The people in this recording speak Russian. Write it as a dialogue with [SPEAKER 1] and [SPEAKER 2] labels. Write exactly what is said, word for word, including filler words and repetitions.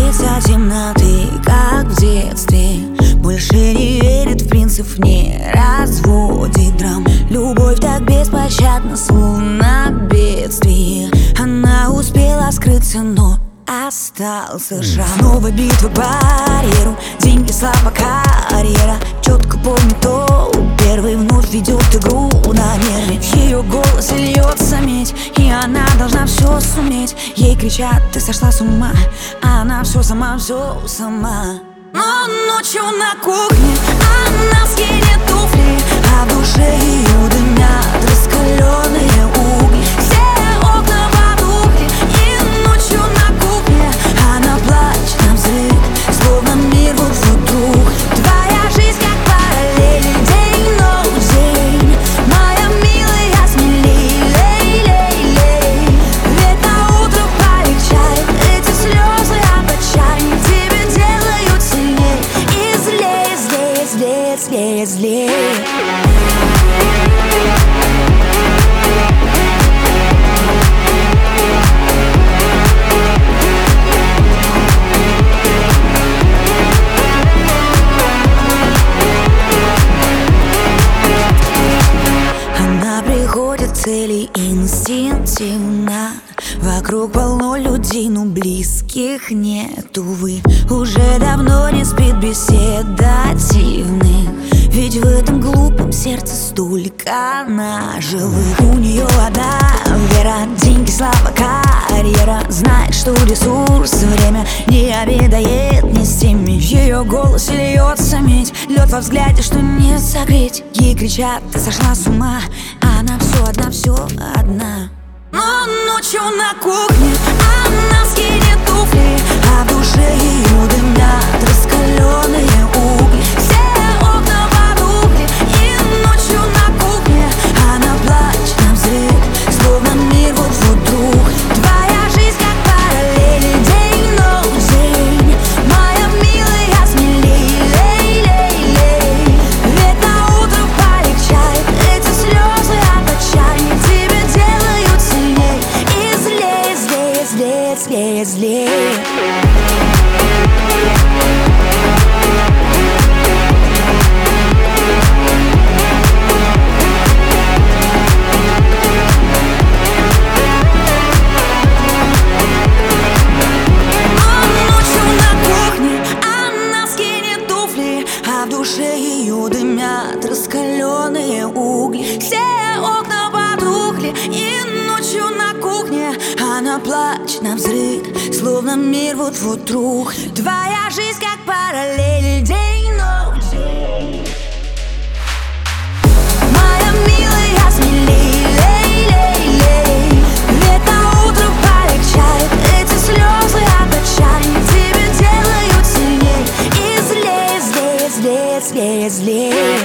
[SPEAKER 1] боится темноты, как в детстве. Больше не верит в принцип, не разводит драм. Любовь так беспощадна, словно бедствие. Она успела скрыться, но остался шрам. Новая битва к барьеру, деньги, слава, карьера. Четко помню то, первый вновь ведет игру на нерве. В ее голосе льется медь, и она должна все суметь. Ей кричат: ты сошла с ума, а она все сама, все сама. Но ночью на кухне она скинет туфли, а в душе ее дымят раскаленные угли. Все окна потухли, и ночью на кухне она плачет на взрыв, словно мир вот вдруг. Твоя жизнь как параллель, день, ночь, день. Моя милая, смелей, лей, лей, лей. Ведь на утро полегчает, эти слезы об отчаянии тебя делают сильней. И злее, злее, злее, злее, злее. Цели инстинктивно. Вокруг полно людей, но близких нет, увы. Уже давно не спит беседа дивных, ведь в этом глупом сердце столько наживых. У нее одна вера, деньги, слава, карьера. Знает, что ресурс время не обедает ни с теми. В ее голосе льется медь, лед во взгляде, что не согреть. Ей кричат: ты сошла с ума, а она все одна, все одна. Но ночью на кухне она скинет туфли, а в душе ее дымят раскаленные угли. Все окна потухли, и ночью на кухне она плачет на взрыв, словно мир вот вдруг. Твоя жизнь как параллель, день, ночь, день. Моя милая, смелей, лей, лей, лей. Ведь на утро полегчает, эти слезы об отчаянии тебя делают сильней. И злее, злее, злее, злее, злее. А в душе ее дымят раскаленные угли. Все окна потухли, и ночью на кухне она плачет на взрыв, словно мир вот-вот друг. Твоя жизнь как параллель, день, ночь, день. Моя милая, смелей, лей, лей, лей. Ведь на утро полегчает, эти слезы об отчаянии тебя делают сильней. И злее, злее, злее, злее, злее.